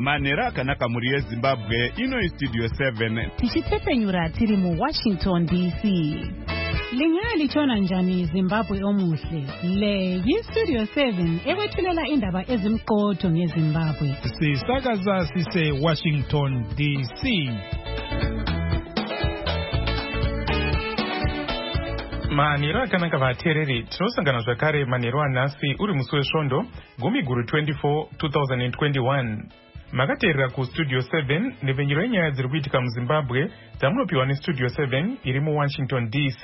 Manera akanaka muri yeZimbabwe ino Studio 7 tichitepenyura tiri mu Washington DC. Lingali chona njani Zimbabwe omuhle. Le Studio 7 ekwethulela indaba ezimqotho ngeZimbabwe. Sisakaza sise Washington DC. Manero akanaka vateereri, tinosangana zvakare manero anhasi uri musi wesvondo gumi guru 24 2021. Makateerera kuStudio 7 nevenyero yenyaya dziri kuitika muZimbabwe dzamunopiwa neStudio 7 iri muWashington DC.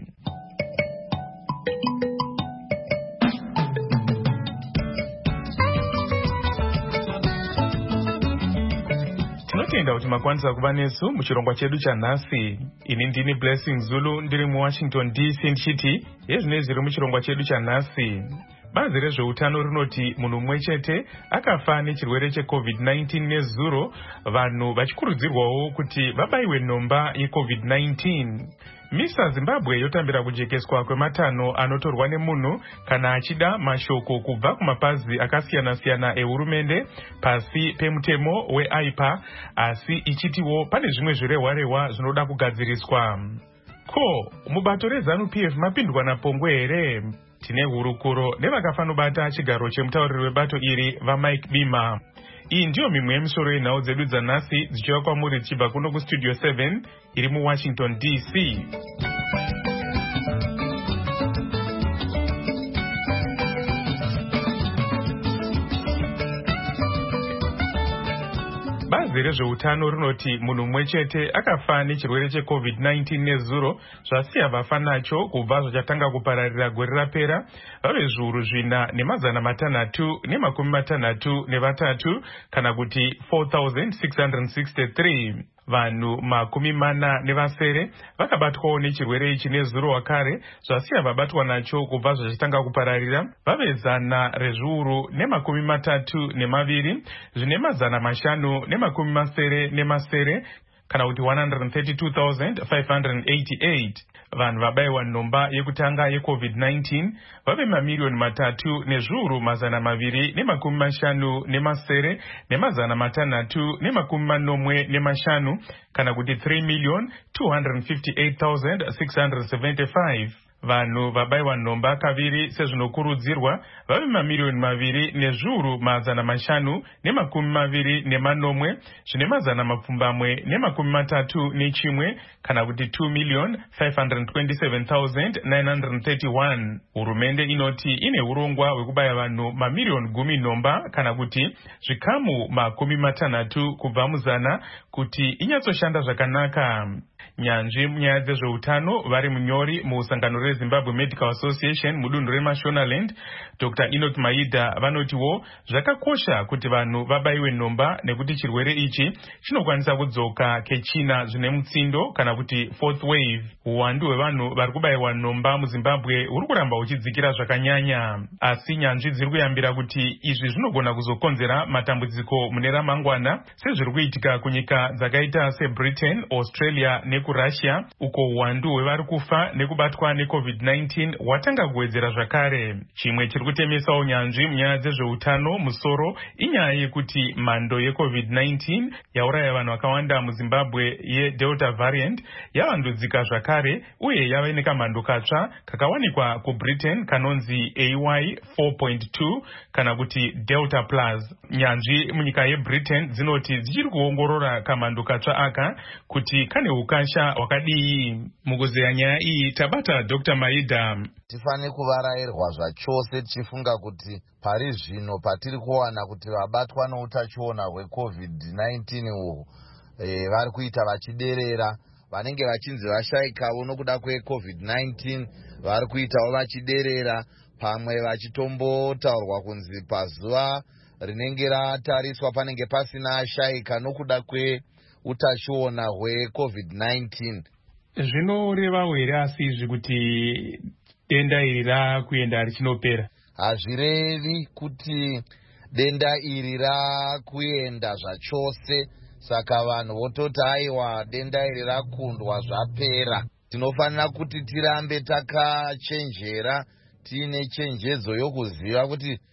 Tinotenda kuti makwanisa kuva nesu muchirongwa chedu chanhasi. Ini ndini Blessing Zulu ndiri muWashington DC ndichiti yezvinezvi zviri muchirongwa chedu chanhasi. Bazi rezveutano rinoti munhu mumwe chete akafa nechirwere cheCovid-19 nezuro, vanhu vachikurudzirwawo kuti vabaiwe nhomba yeCovid-19. Misa Zimbabwe yotambira kujekeswa kwematanho anotorwa nemunhu kana achida mashoko kubva kumapazi akasiyana-siyana ehurumende pasi pemutemo weAIPA, asi ichitiwo pane zvimwe zvirehwa-rehwa zvinoda kugadziriswa. Ko, mubato reZANU-PF mapindwa napongwe here? Tine hurukuro nevakafanobata chigaro chemutauriri webato iri vaMike Bima. Iyi ndiyo mimwe yemisoro yenhau dzedu dzanhasi dzichiva kwamuri dzichibva kuno kuStudio 7 iri muWashington DC. Bazi rezveutano rinoti munhu mumwe chete akafa nechirwere cheCovid-19 nezuro, zvasiya vafa nacho kubva zvachatanga kupararira gore rapera vave zviuru 4,663 kana kuti 4,663. Vanhu 40 vakabatwawo nechirwere ichi nezuro wakare, zvasiya vabatwa nacho kubva zvachatanga kupararira vave 132 zvine 570 kana kuti 132,588. Vanhu vabaiwa nhomba yekutanga yeCovid-19 vave 3,250,645 kana kuti 3,258,675. Vanhu vabaiwa nhomba kaviri sezvinokurudzirwa vave 2,520,521 zvine 2,731 kana kuti 2,527,931. Hurumende inoti ine hurongwa hwekubaya vanhu 10,000,000 nhomba kana kuti zvikamu 60 kubva muzana kuti inyatsoshanda zvakanaka. Nyanzvi munyaya dzezveutano vari munyori muusangano reZimbabwe Medical Association mudunhu reMashonaland, Dr. Enoch Maida, vanotiwo zvakakosha kuti vanhu vabaiwe nhomba nekuti chirwere ichi chinokwanisa kudzoka kechina zvine mutsindo kana kuti fourth wave. Uwandu hwevanhu vari kubayiwa nhomba muZimbabwe huri kuramba huchidzikira zvakanyanya, asi nyanzvi dziri kuyambira kuti izvi zvinogona kuzokonzera matambudziko mune ramangwana sezviri kuitika kunyika dzakaita seBritain, Australia nekuRussia, uko uwandu hwevari kufa nekubatwa neCovid-19 hwatanga kuwedzera zvakare. Chimwe chiri kutemesa unyanzvi munyaya dzezveutano musoro inyaya yekuti mhando yeCovid-19 yauraya vanhu vakawanda muZimbabwe yeDelta variant yavandudzika zvakare uye yava nekamhando katsva kakawanikwa kuBritain kanonzi AY 4.2 kana kuti Delta Plus. Nyanzvi munyika yeBritain dzinoti dzichiri kuongorora kamhando katsva aka kuti kane ukasha wakadii. Mukuzeya nyaya iyi tabata Dr. Maida. Tifane kuvarayirwa zvachose tichifunga kuti pari zvino patiri kuwana kuti vabatwa neutachiona hweCovid-19 uhu vari kuita vachiderera. Vanenge vachinzi vashaikawo nokuda kweCovid-19 vari kuitawo vachiderera, pamwe vachitombotaurwa kunzi pazuva rinenge ratariswa panenge pasina ashaika nokuda kweutachiona hweCovid-19. Zvinorevawo here asi izvi kuti denda iri rakuenda richinopera? Hazvirevi kuti denda iri rakuenda zvachose, saka vanhu vototi aiwa denda iri rakundwa zvapera. Tinofanira kuti tirambe takachenjera, tiine chenjedzo yokuziva kuti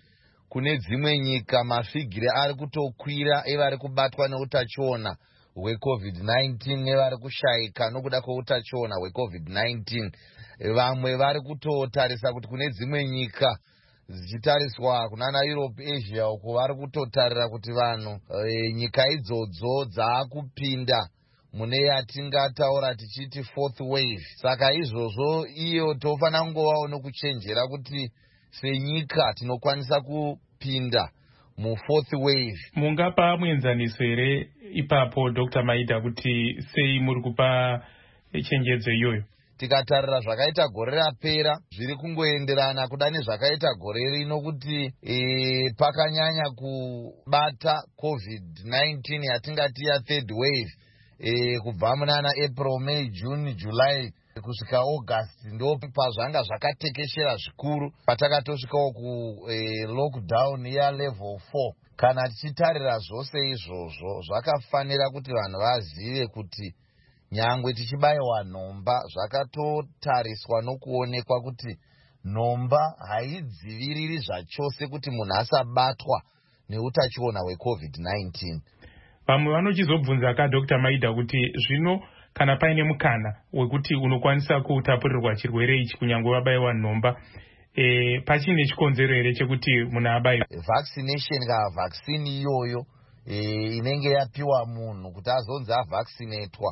kune dzimwe nyika mafigiri ari kutokwira evari kubatwa neutachiona hweCovid-19 nevari kushaika nokuda kweutachiona hweCovid-19. Vamwe vari kutotarisa kuti kune dzimwe nyika zichitariswa kunana Europe, Asia uko vari kutotarira kuti vanhu nyika idzodzo dzaakupinda mune yatingataura tichiti fourth wave. Saka izvozvo iyo tofanira kungovawo nokuchenjera kuti senyika tinokwanisa kupinda mufourth wave. Mungapa muenzaniso here ipapo Dr. Maida kuti sei muri kupa chenjedzo iyoyo? Tikatarira zvakaita gore rapera zviri kungoenderana kuda nezvakaita gore rino kuti pakanyanya kubata COVID-19 yatingati ya third wave kubva munana April, May, June, July kusvika August ndo pazvanga zvakatekeshera zvikuru patakatosvikawo ku lockdown ya level 4. Kana tichitarira zvose izvozvo zvakafanira kuti vanhu vazive kuti nyangwe tichibayiwa nhomba zvakatotariswa nokuonekwa kuti nhomba haidziviriri zvachose kuti munhu asabatwa neutachiona hweCovid-19. Vamwe vanochizobvunza Dr. Maida kuti zvino kana paine mukana wekuti unokwanisa kutapurirwa chirwere ichi kunyange wabayiwa nhomba, pachine chikonzero here chekuti munhu abayiwe? Vaccination kana vaccine iyoyo inenge yapiwa munhu kuti azonzi avaccinatwa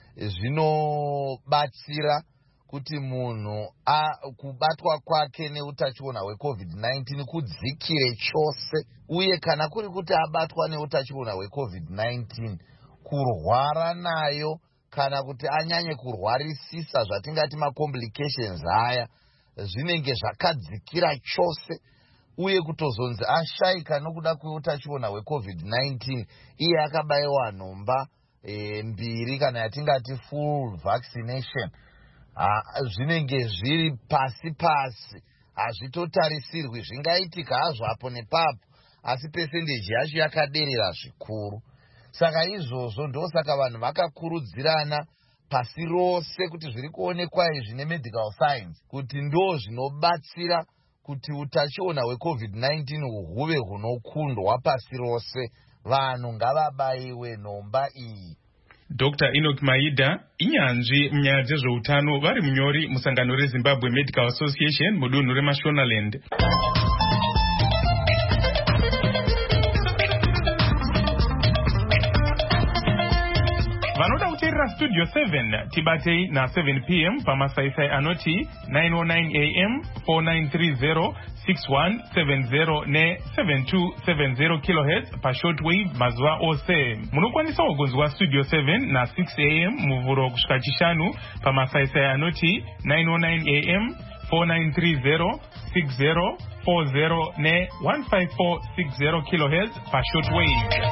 zvinobatsira kuti munhu kubatwa kwake neutachiona hweCovid-19 kudzikire chose, uye kana kuri kuti abatwa neutachiona hweCovid-19 kurwara nayo kana kuti anyanye kurwarisisa zvatingati macomplications aya zvinenge zvakadzikira chose, uye kutozonzi ashaika nokuda kweutachiona hweCovid-19 iye akabayiwa nhomba mbiri kana yatingati full vaccination, zvinenge zviri pasi hazvitotarisirwi. Zvingaitika hazvo apo nepapo asi percentage yacho yakaderera zvikuru. Saka izvozvo ndosaka vanhu vakakurudzirana pasi rose kuti zviri kuonekwa izvi nemedical science kuti ndo zvinobatsira kuti utachiona hweCovid-19 huve hunokundwa pasi rose. Vanhu ngavabayiwe nhomba iyi. Dr. Enoch Maida inyanzvi munyaya dzezveutano vari munyori musangano reZimbabwe Medical Association mudunhu reMashonaland. Vanoda kuteerera Studio 7 tibatei na7 p.m. pamasaisai anoti 909 am 4930 6170 ne7270 kHz pashortwave mazuva ose. Munokwanisa kugonzwa Studio 7 na 6 am muvhuro kusvika chishanu pamasaisai anoti 909 am 4930 6040 ne15460 kHz pashortwave.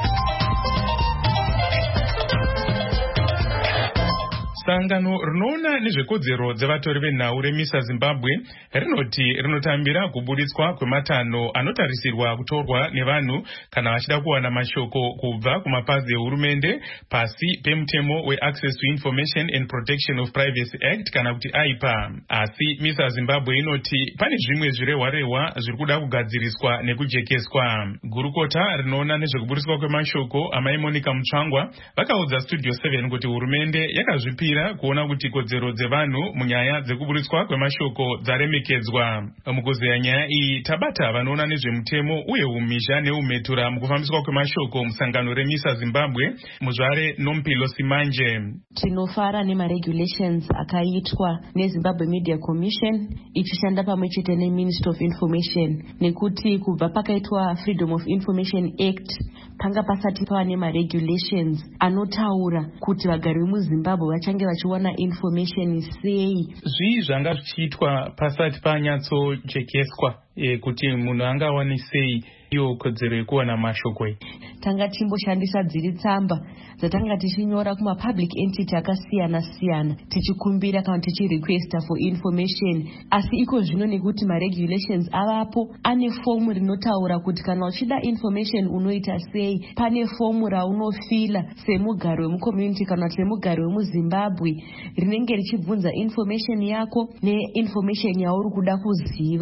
Sangano rinoona nezvekodzero dzevatori venhau remisa Zimbabwe rinoti rinotambira kubuditswa kwematanho anotarisirwa kutorwa nevanhu kana vachida kuwana mashoko kubva kumapazi ehurumende pasi pemutemo weAccess to Information and Protection of Privacy Act kana kuti AIPA. Asi misa Zimbabwe inoti pane zvimwe zvirehwa zviri kuda kugadziriswa nekujekeswa. Gurukota rinoona nezvekubuditswa kwemashoko amai Monica Mutsvangwa vakaudza Studio 7 kuti hurumende yakazvipira kuona kuti kodzero dzevanhu munyaya dzekubuditswa kwemashoko dzaremekedzwa. Mukuzeya nyaya iyi tabata vanoona nezvemutemo uye umhizha neumhetura mukufambiswa kwemashoko musangano remisa Zimbabwe muzvare Nompilo Simanje. Tinofara nemaregulations akaitwa neZimbabwe Media Commission ichishanda pamwe chete neMinistry of Information, nekuti kubva pakaitwa Freedom of Information Act panga pasati pava nemaregulations anotaura kuti vagari vemuZimbabwe vachange vachiwana information sei. Zvii zvanga zvichiitwa pasati panyatsochekeswa kuti munhu angawani sei iyo kodzero yekuwana mashoko? Tanga timboshandisa dziri tsamba dzatanga tichinyora kumapublic entity akasiyana siyana tichikumbira kana tichirequesta for information, asi iko zvino nekuti maregulations avapo ane fomu rinotaura kuti kana uchida information unoita sei. Pane fomu raunofila semugari wemucommunity kana semugari wemuZimbabwe rinenge richibvunza information yako neinformation yauri kuda kuziva.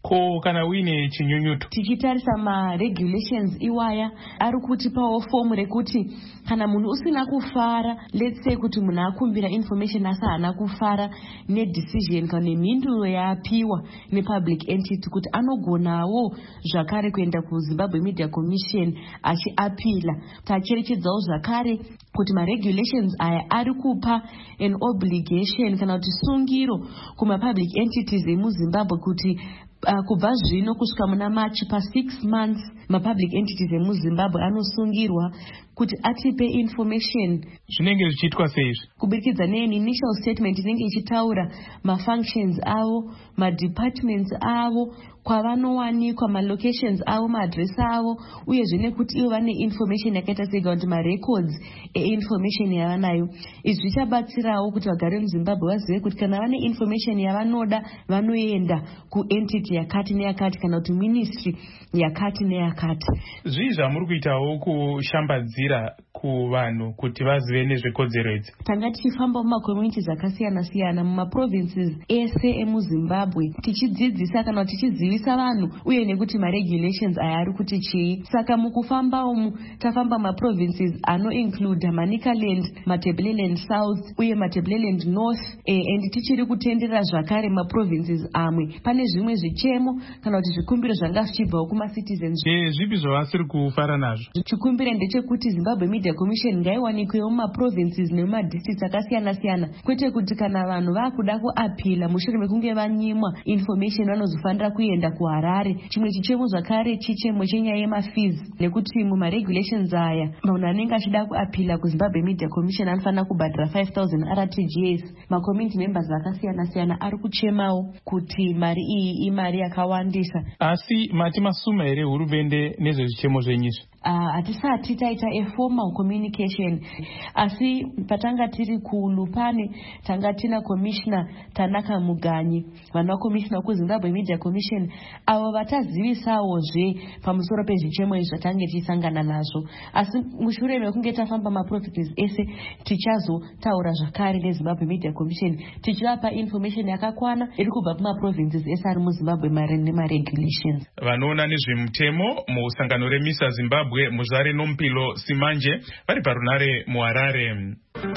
ko kana uine chinyunyuto. Tichitarisa ma-regulations iwaya ari kutipawo fomu rekuti kana munhu usina kufara, let's say kuti munhu akumbira information asi haana kufara nedecision kana nemhinduro yaapiwa nepublic entity, kuti anogonawo zvakare kuenda kuZimbabwe Media Commission achiapila. Tacherechedzawo zvakare kuti ma-regulations aya ari kupa an obligation kana kuti sungiro kuma-public entities emuZimbabwe kuti kubva zvino kusvika muna March pa6 months ma-public entities emuZimbabwe anosungirwa kuti atipe information. Zvinenge zvichiitwa seizvi kubudikidza initial statement inenge ichitaura ma-functions avo, ma-departments avo, kwavanowanikwa, ma-locations avo, ma-address avo, uyezve nekuti ivo vane information yakaita sega kuti ma-records e-information yavanayo. Izvi zvichabatsirawo kuti vagari muZimbabwe vazive kuti kana vane information yavanoda vanoenda kuentity yakati neyakati kana kuti ministry yakati neyakati. Zvii zvamuri kuitawo kushambadzira kuvanhu kuti vazive nezvekodzero idzi? Tanga tichifamba mumacommunities akasiyana-siyana mumaprovinces ese emuZimbabwe tichidzidzisa kana tichizivisa vanhu uye nekuti ma-regulations aya ari kuti chii. Saka mukufamba umu tafamba maprovinces anoinclude Manicaland, Matabeleland South uye Matabeleland North, and tichiri kutenderera zvakare maprovinces amwe. Pane zvimwe zvichemo kana kuti zvikumbiro zvanga zvichibvawo kuma-citizens. Zvipi zvavasiri kufara nazvo? Chikumbiro ndechekuti Zimbabwe Media Commission ngaiwanikwewo mumaprovinces nemumadistricts akasiyana-siyana, kwete kuti kana vanhu vakuda kuapila mushure mekunge vanyimwa information vanozofanira kuenda kuHarare. Chimwe chichemo zvakare chichemo chenyaya yemafees, nekuti muma-regulations aya munhu anenge achida kuapila kuZimbabwe Media Commission anofanira kubhadhira 5,000 RTGS. Ma-community members akasiyana-siyana ari kuchemawo kuti mari iyi imari yakawandisa. Asi mati masuma here hurumende nezvezvichemo zvenyizvi? Hatisati taita a formal communication, asi patanga tiri kuLupane tanga tina commissioner Tanaka Muganyi, vanhu commissioner kuZimbabwe Media Commission, avo vatazivisawozve pamusoro pezvichemo izvi zvatange tichisangana nazvo. Asi mushure mekunge tafamba maprovinces ese tichazotaura zvakare neZimbabwe Media Commission tichivapa information yakakwana iri kubva kumaprovinces ese ari muZimbabwe nemaregulations. Vanoona nezvemutemo musangano remisa Zimbabwe Muzare Nompilo Simanje vari parunare muHarare.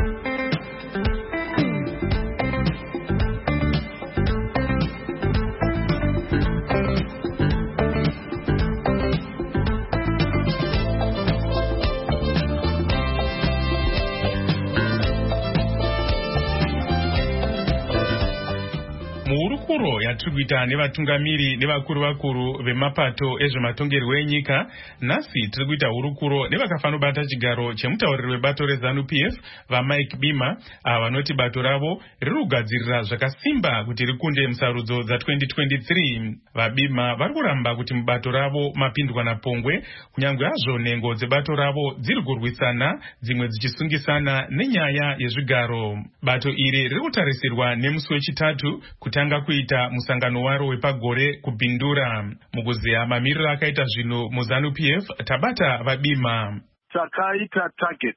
Muhurukuro yatiri kuita nevatungamiri nevakuru vemapato ezvematongerwo enyika, nhasi tiri kuita hurukuro nevakafanobata chigaro chemutauriri webato reZANU-PF vaMike Bima, vanoti bato ravo riri kugadzirira zvakasimba kuti rikunde musarudzo dza2023. VaBima vari kuramba kuti mubato ravo mapindwa napongwe, kunyange hazvo nhengo dzebato ravo dziri kurwisana, dzimwe dzichisungisana nenyaya yezvigaro. Bato iri riri kutarisirwa nemusi wechitatu kutanga kuita musangano waro wepagore kupindura. Mukuziya mamiriro akaita zvinhu muZANU-PF, tabata vaBima. Takaita target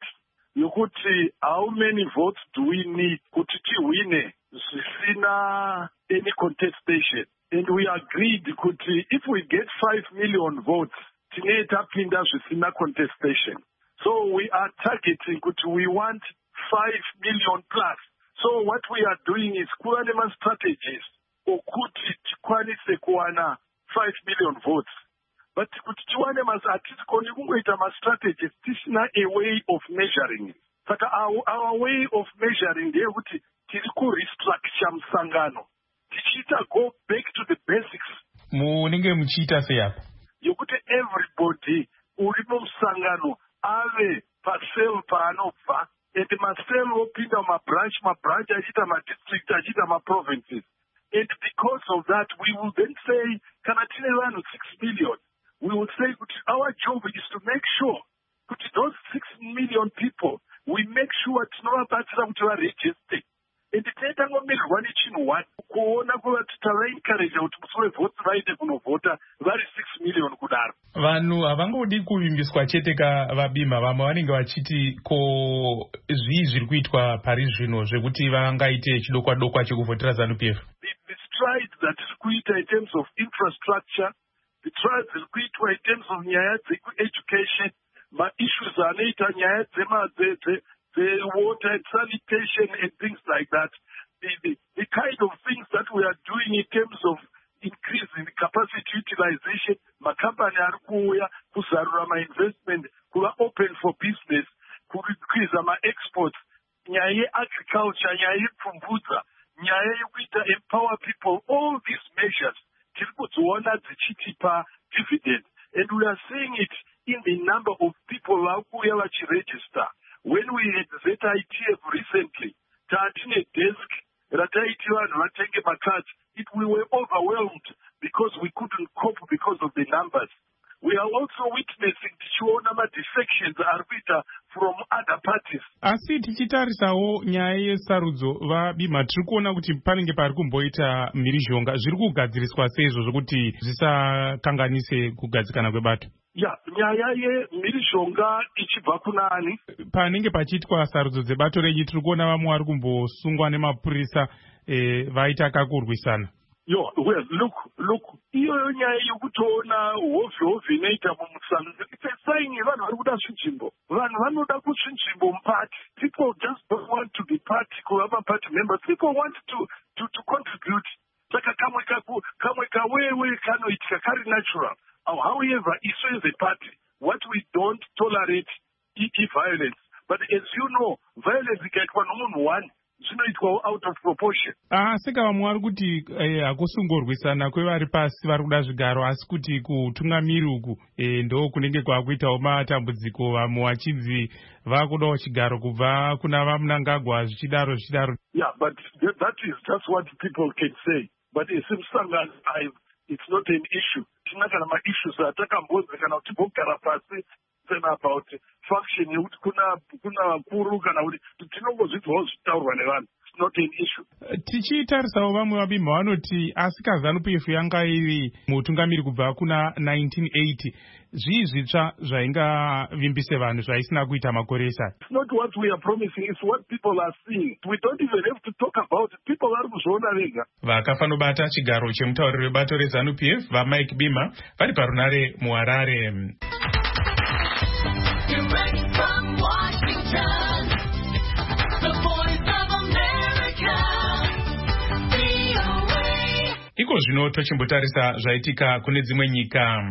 yokuti how many votes do we need kuti tiwine zvisina any contestation, and we agreed kuti if we get 5 million votes tine tapinda zvisina contestation. So we are targeting kuti we want 5 million plus. So what we are doing is kuva nema-strategies okuti tikwanise kuwana 5 million votes. But kuti tiwane hatikoni kungoita ma-strategies tisina a way of measuring. Saka our way of measuring ndeyekuti tiri kurestructure musangano tichiita go back to the basics. Munenge muchiita seyapa yokuti everybody uri mumusangano ave pasel paanobva, and masel opinda mabranch achiita madistrict achiita maprovinces. And because of that we will then say kana tine vanhu 6 million, we will say kuti our job is to make sure kuti those 6 million people we make sure tinovabatsira kuti varegister. And tinotangomirwa nechinhu one kuona kuti tavaencourage kuti musi wevhotsi vaende kunovhota vari 6 million kudaro. Vanhu havangodi kuvimbiswa chete kavaBima, vamwe vanenge vachiti ko zvii zviri kuitwa pari zvino zvekuti vangaite chidokwa chekuvhotera ZANU-PF. The strides that tiri kuita in terms of infrastructure, the trials ziri kuitwa in terms of nyaya dzekueducation, ma-issues anoita nyaya water and sanitation and things like that. The kind of things that we are doing in terms of increasing the capacity utilization, makambani ari kuuya kuzarura ma-investment, kuva open for business, kukwidza ma-exports, nyaya ye-agriculture, nyaya yepfumvudza, nyaya yekuita empower people, all these measures tiri kudziona dzichitipa dividend, and we are seeing it in the number of people vari kuuya vachiregister. When we had ZITF recently, taatine desk rataiti vanhu vatenge macards, we were overwhelmed because we couldn't cope because of the numbers. We are also witnessing tichiona ma-defections ari kuita from other parties. Asi tichitarisawo nyaya yesarudzo vaBima, tiri kuona kuti panenge pari kumboita mhirizhonga. Zviri kugadziriswa seizvo zvokuti zvisakanganise kugadzikana kwebato? Nyaya yemhirizhonga ichibva kunani? Panenge pachiitwa sarudzo dzebato renyu, tiri kuona vamwe vari kumbosungwa nemapurisa vaita kakurwisana. Well, look, iyoyo nyaya yokutoona hovhi inoita mumutsanga, it's a sign yevanhu vari kuda zvinzvimbo. Vanhu vanoda kuzvinzvimbo mupati. People just don't want to be party, kuva ma-party members. People want to contribute. Saka kamwe kawewe kanoitika kari natural. However, iso is a party. What we don't tolerate is violence. But as you know, violence ikaitwa nomunhu one, zvinoitwa out of proportion. Saka vamwe vari kuti hakusungorwisana kwevari pasi vari kuda zvigaro, asi kuti kutungamiri uku ndo kunenge kwakuitawo matambudziko, vamwe vachinzi vakudawo chigaro kubva kuna vaMnangagwa zvichidaro. Yeah, but that is just what people can say. But esemsangano, it's not an issue. Tina kana ma-issues atakambodza kana kuti timbogara pasi about function yekuti kuna vakuru kana kuti tinongozvidzawo zvitaurwa nevanhu. It's not an issue. Tichitarisawo vamwe vaBima vanoti asi KAZANU-PF yanga iri mutungamiri kubva kuna 1980. Zvii zvitsva zvaingavimbise vanhu zvaisina kuita makore esati? It's not what we are promising, it's what people are seeing. We don't even have to talk about it. People vari kuzviona vega. Vakafanobata chigaro chemutauriri webato reZANU-PF vaMike Bima vari parunare muHarare. Direct from Washington, the voice of America, VOA. Iko zvino tochimbotarisa zvaitika kune dzimwe nyika.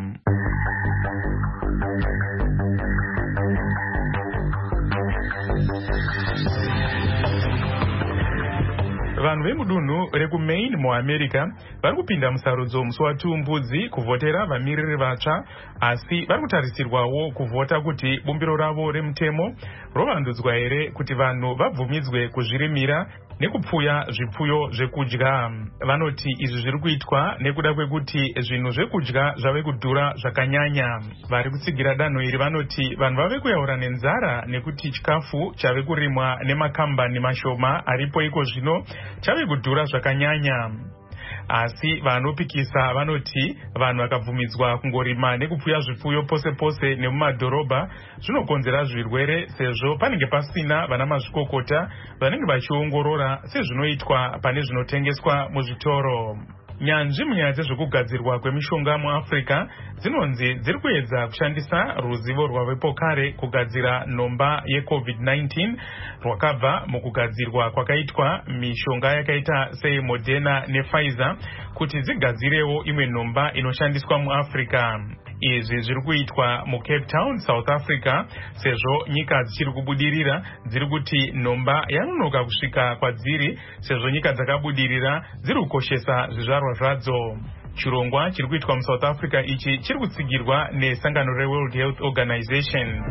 Vanhu vemudunhu rekuMaine muAmerica vari kupinda musarudzo musi waTumbudzi kuvhotera vamiriri vatsva, asi vari kutarisirwawo kuvhota kuti bumbiro ravo remutemo rovandudzwa here kuti vanhu vabvumidzwe kuzvirimira nekupfuya zvipfuyo zvekudya. Vanoti izvi zviri kuitwa nekuda kwekuti zvinhu zvekudya zvave kudhura zvakanyanya. Vari kutsigira danho iri vanoti vanhu vave kuyaura nenzara nekuti chikafu chave kurimwa nemakambani mashoma aripo iko zvino chave kudhura zvakanyanya. Asi vanopikisa vanoti vanhu vakabvumidzwa kungorima nekupfuya zvipfuyo pose pose nemumadhorobha zvinokonzera zvirwere, sezvo panenge pasina vana mazvikokota vanenge vachiongorora sezvinoitwa pane zvinotengeswa muzvitoro. Nyanzvi munyaya dzezvekugadzirwa kwemishonga muAfrica dzinonzi dziri kuedza kushandisa ruzivo rwavepo kare kugadzira nhomba yeCovid-19 rwakabva mukugadzirwa kwakaitwa mishonga yakaita seModerna nePfizer kuti dzigadzirewo imwe nhomba inoshandiswa muAfrica. Izvi zviri kuitwa muCape Town, South Africa, sezvo nyika dzichiri kubudirira dziri kuti nhomba yanonoka kusvika kwadziri, sezvo nyika dzakabudirira dziri kukoshesa zvizvarwa zvadzo. Chirongwa chiri kuitwa muSouth Africa ichi chiri kutsigirwa nesangano reWorld Health Organization.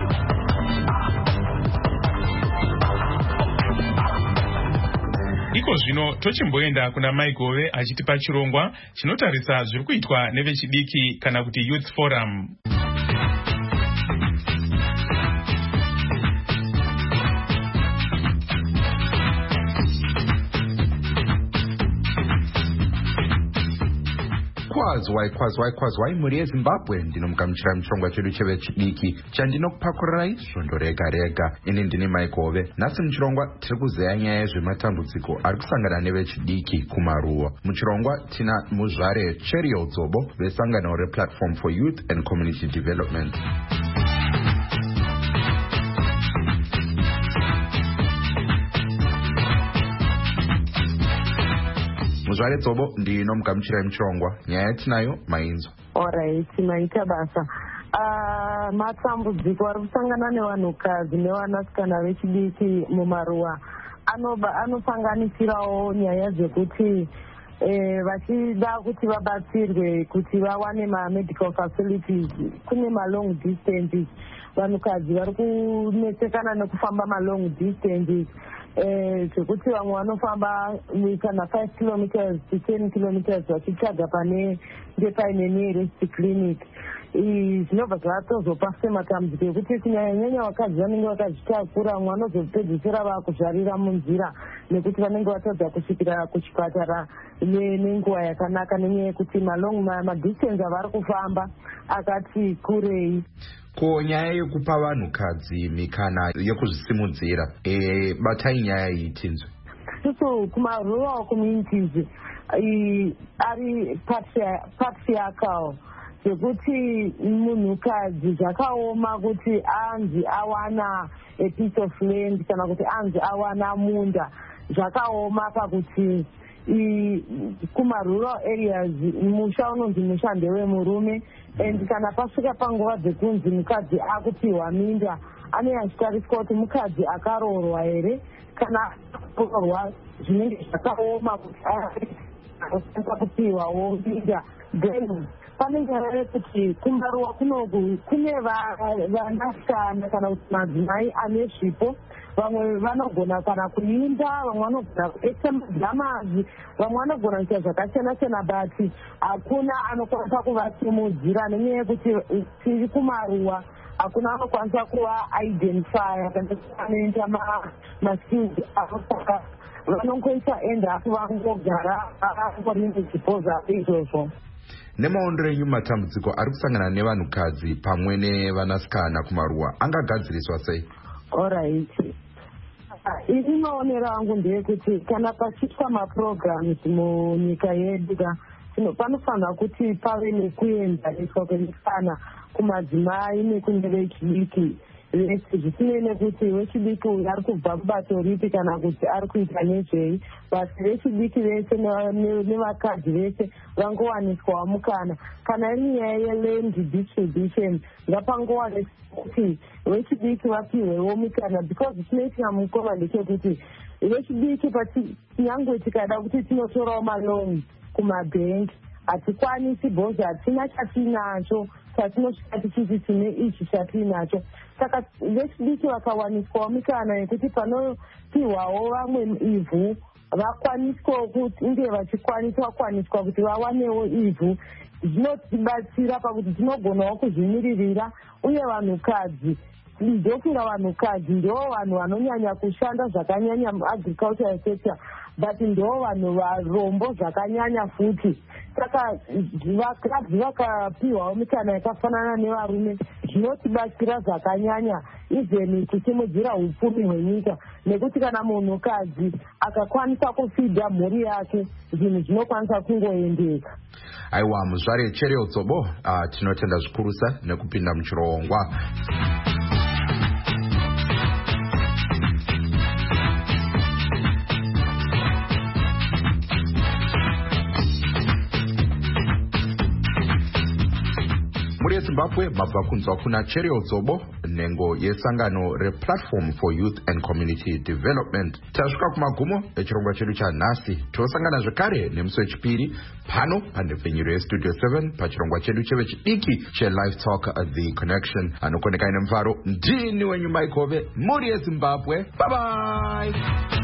Iko zvino tochimboenda kuna Maigove achitipa chirongwa chinotarisa zviri kuitwa nevechidiki kana kuti Youth Forum. kwazwai mhuri yezimbabwe ndinomugamuchira muchirongwa chedu chevechidiki chandinokupakurirai svondo rega rega. Ini ndini Maikove. Nhasi muchirongwa tiri kuzeya nyaya yezvematambudziko ari kusangana nevechidiki kumaruwa. Muchirongwa tina muzvare Cherio Dzobo vesangano replatform for youth and community development. Muzvare Dzobo ndinomugamuchirai muchirongwa. Nyaya yatinayo mainzwa. Alright, maita basa. Matambudziko ari kusangana nevanhukadzi nevanasikana vechidiki mumaruwa anosanganisirawo nyaya dzekuti vachida kuti vabatsirwe kuti vawane ma-medical facilities. Kune ma-long distances, vanhukadzi vari kunetsekana nekufamba ma-long distances zvekuti vamwe vanofamba kana 5 kilometers to 10 kilometers vachitsvaga panenge paine nearest clinic. Zvinobva zvatozopa sematambudziko ekuti kunyanyanyanya vakadzi vanenge vakazvitakura, vamwe vanozopedzisira vakuzvarira munzira nekuti vanenge vatadza kusvikira kuchipatara nenguva yakanaka nenyaya yekuti madistance avari kufamba akati kurei. Ko nyaya yekupa vanhukadzi mikana yekuzvisimudzira batai nyaya iyi tinzwe. Susu kumarural communities ari patriarchal zvekuti munhukadzi zvakaoma kuti anzi awana a piece of land kana kuti anzi awana munda. Zvakaoma pakuti kuma-rural areas musha unonzi musha ndewemurume, and kana pasvika panguva dzekunzi mukadzi akupiwa minda anenge achitariswa kuti mukadzi akaroorwa here kana kuroorwa zvinenge zvakaoma kuti akwanisa kupiwawo minda. Then pane nyaya yekuti kumaruwa kunoku kune vanasikana kana kuti madzimai ane zvipo. Vamwe vanogona kana kuimba, vamwe vanogona kuita madhamazi, vamwe vanogona kuita zvakasiyana-siyana, but hakuna anokwanisa kuvasimudzira nenyaya yekuti tiri kumaruwa hakuna anokwanisa kuva identify kana anoita maskills anosaka vanongoita end up vangogara vangoringe zvipo zvavo izvozvo. Nemaondero enyu matambudziko ari kusangana nevanhukadzi pamwe nevanasikana kumaruwa angagadziriswa sei? Alright. Ini maonero angu ndeyekuti kana pachiitwa maprograms munyika yedu panofanira kuti pave nekuenzaniswa kwemikana kumadzimai nekune vechidiki vese, zvisinei nekuti wechidiki uyu ari kubva kubato ripi kana kuti ari kuita nezvei, but vechidiki vese nevakadzi vese vangowaniswawo mukana. Kana iri nyaya yeland distribution ngapangowaniswa kuti vechidiki vapiwewo mikana, because chinoitika mukoma ndechekuti vechidiki nyangwe tikada kuti tinotorawo maloni kumabhengi hatikwanisi bhozi hatina chatinacho chatinosvika tichiti tine ichi chatinacho. Saka vechidiki vakawaniswawo mikana yekuti panopiwawo vamwe ivhu vakwaniswawo kunge vachikwaniswa kuti vawanewo ivhu, zvinotibatsira pakuti tinogonawo kuzvimiririra. Uye vanhukadzi ndofunga vanhukadzi ndo vanhu vanonyanya kushanda zvakanyanya muagricultural sector, but ndo vanhu varombo zvakanyanya futi. Saka vakadzi vakapiwawo mikana yakafanana nevarume zvinotibatsira zvakanyanya even kusimudzira upfumi hwenyika, nekuti kana munhukadzi akakwanisa kufidha mhuri yake zvinhu zvinokwanisa kungoendeka. Aiwa, muzvare Cherio Dzobo, tinotenda zvikurusa nekupinda muchirongwa. Muri yeZimbabwe mabva kunzwa kuna Cherio Dzobo, nhengo yesangano replatform for youth and community development. Tasvika kumagumo echirongwa chedu chanhasi. Tosangana zvekare nemusi wechipiri pano pandepfenyuro yestudio 7 pachirongwa chedu chevechidiki chelive talk the connection. Anokoneka ine mufaro ndini wenyu Maikove, muri yeZimbabwe. Bye bye.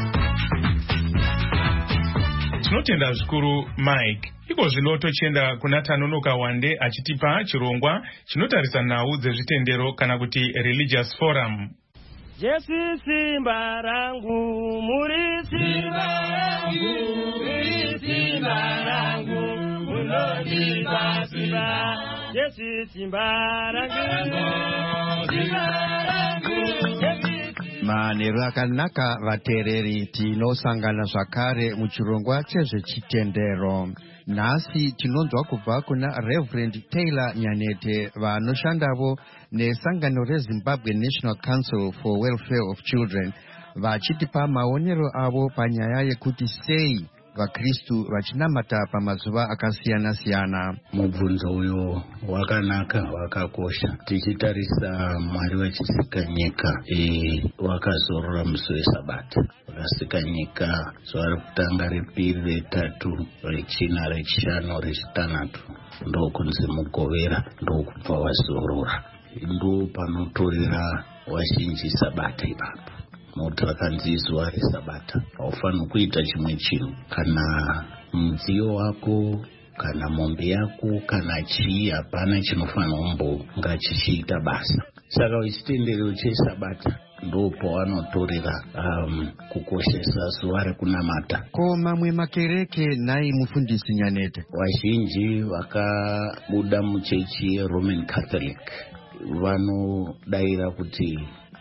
Tinotenda zvikuru Mike. Iko zvino tochienda kuna Tanonoka Wande achitipa chirongwa chinotarisa nhau dzezvitendero kana kuti religious forum. Jesu simba rangu, muri simba rangu, muri simba rangu, Simba, Simba, Yesu Simba rangu, Simba rangu, manheru akanaka vateereri, tinosangana zvakare muchirongwa chezvechitendero. Nhasi tinonzwa kubva kuna Reverend Taylor Nyanete vanoshandavo nesangano reZimbabwe National Council for Welfare of Children, vachitipa maonero avo panyaya yekuti sei vaKristu vachinamata pamazuva akasiyana-siyana. Mubvunzo uyo wakanaka, wakakosha. Tichitarisa Mwari vachisika nyika, wakazorora musi weSabata. Vakasika nyika zuva rekutanga, repiri, retatu, rechina, rechishanu, rechitanhatu. Ndokunzi Mugovera, ndokubva wazorora. Ndo panotorera vazhinji Sabata ipapo. Nokuti rakanzi zuva reSabata. Haufaniri kuita chimwe chinhu. Kana mudziyo wako, kana mombe yako, kana chii, hapana chinofanira kumbonga chichiita basa. Saka chitendero cheSabata ndo pavanotorera kukoshesa zuva rekunamata. Ko mamwe makereke nai mufundisi Nyanete? Vazhinji vakabuda muchechi yeRoman Catholic vanodaira kuti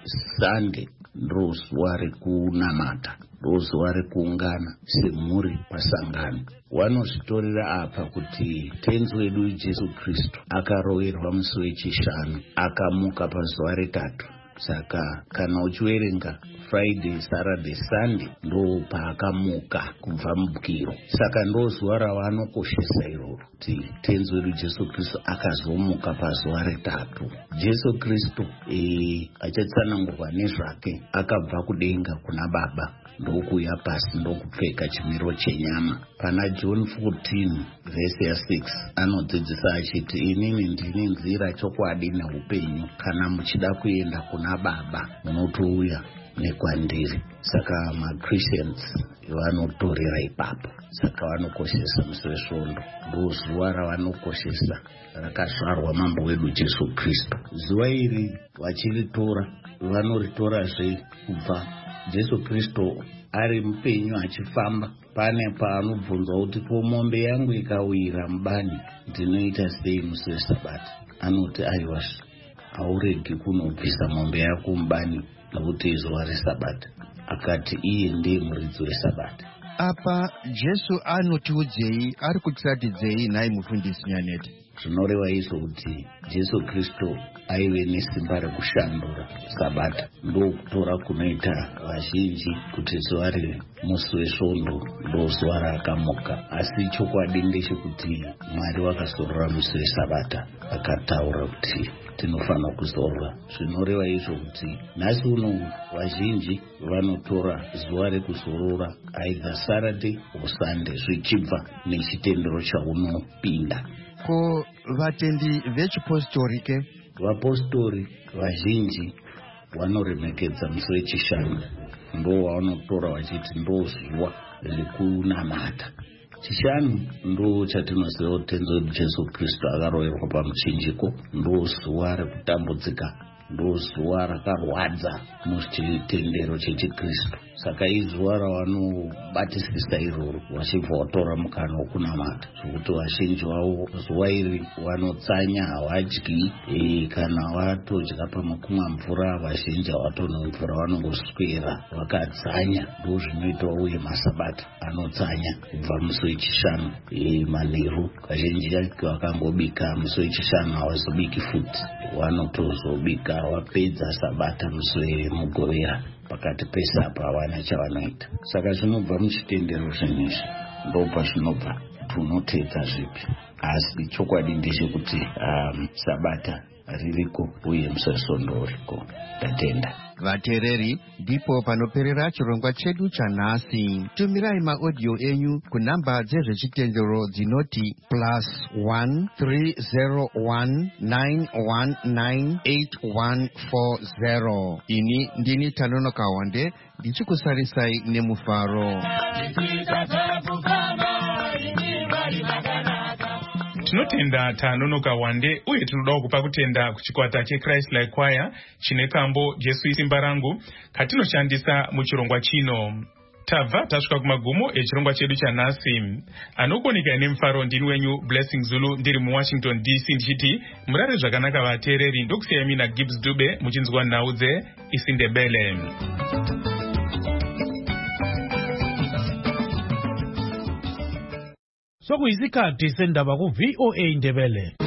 Sunday ndo zuva rekunamata, ndo zuva rekuungana semhuri pasangano. Vanozvitorera apa kuti tenzi wedu Jesu Kristu akaroverwa musi wechishanu, akamuka pazuva retatu. Saka kana uchiverenga Friday, Saturday, Sunday ndo paakamuka kubva mubwiro. Saka ndo zuva ravanokoshesa iroro, kuti tenzi wedu Jesu Kristu akazomuka pazuva retatu. Jesu Kristu achatsanangurwa nezvake, akabva kudenga kuna Baba ndokuya pasi, ndokupfeka chimiro chenyama. Pana John 14 vhesi ya6 anodzidzisa achiti, inini ndini nzira, chokwadi neupenyu. Kana muchida kuenda kuna Baba munotouya nekwandiri. Saka maChristians vanotorera ipapo. Saka vanokoshesa musi wesvondo, ndo zuva ravanokoshesa rakazvarwa mambo wedu Jesu Kristu. Zuva iri vachiritora, vanoritorazve kubva Jesu Kristu ari mupenyu achifamba. Pane paanobvunzwa kuti ko mombe yangu ikawira mubani ndinoita sei musi weSabata? Anoti aiwazve, hauregi kunobvisa mombe yako mubani nokuti zuva reSabata. Akati iye ndiye muridzi weSabata. Apa Jesu anotiudzei, ari kutiratidzei nhai mufundisi Nyanete? Zvinoreva izvo kuti Jesu Kristu aive nesimba rekushandura Sabata. Ndokutora kunoita vazhinji kuti zuva remusi wesvondo ndo zuva raakamuka. Asi chokwadi ndechekuti Mwari vakazorora musi weSabata, akataura kuti tinofanira kuzorora. Zvinoreva izvo kuti nhasi uno vazhinji vanotora zuva rekuzorora either Saturday or Sunday, zvichibva nechitendero chaunopinda. Ko vatendi vechipostori ke? Vapostori vazhinji vanoremekedza musi wechishanu, ndo wavanotora vachiti ndo zuva rekunamata. Chishanu ndo chatinoziva kuti tenzi wedu Jesu Kristu akaroverwa pamuchinjiko, ndo zuva rekutambudzika, ndo zuva rakarwadza muchitendero chechiKristu. Saka izuva ravanobatisisa iroro, vachibva vatora mukana wokunamata, zvokuti vazhinji vavo zuva iri vanotsanya, havadyi. Kana vatodya pamakumwa mvura, vazhinji havatonwi mvura, vanongoswera vakadzanya. Ndo zvinoita uye maSabata anotsanya kubva musi wechishanu manheru. Kazhinji vakangobika musi wechishanu havazobiki futi, vanotozobika vapedza Sabata musi weMugovera. Pakati peSabata havana chavanoita. Saka zvinobva muchitendero zvinizvi, ndo pazvinobva tunotedza zvipi. Asi chokwadi ndechekuti Sabata ririko uye musi wesvondo uriko. Tatenda vateereri, ndipo panoperera chirongwa chedu chanhasi. Tumirai maaudio enyu kunhamba dzezvechitendero dzinoti +1 301 919 8140. Ini ndini Tanonoka Wande, ndichikusarisai nemufaro. Tinotenda Tanonoka Wande, uye tinoda kupa kutenda kuchikwata cheChrist Like Choir chine kambo Jesu Simba Rangu katinoshandisa muchirongwa chino. tabva tasvika kumagumo echirongwa chedu chanhasi. Anokuoneka nemufaro ndini wenyu Blessing Zulu ndiri muWashington DC ndichiti murare zvakanaka vateereri. Ndokusiyai mina Gibbs Dube muchinzwa nhau dzeIsiNdebele. Sokuyisikhathi sendaba ku VOA Indebele.